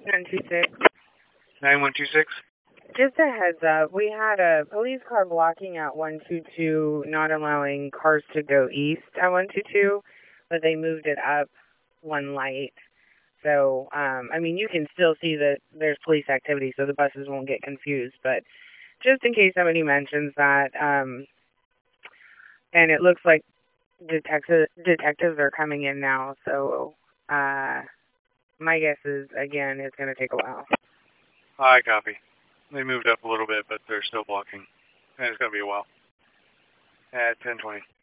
926. 9126. Just a heads up, we had a police car blocking at 122, not allowing cars to go east at 122, but they moved it up one light. So, I mean, you can still see that there's police activity, so the buses won't get confused. But just in case somebody mentions that, and it looks like detectives are coming in now. So, my guess is, again, it's going to take a while. I copy. They moved up a little bit, but they're still blocking. And it's going to be a while. At 10:20.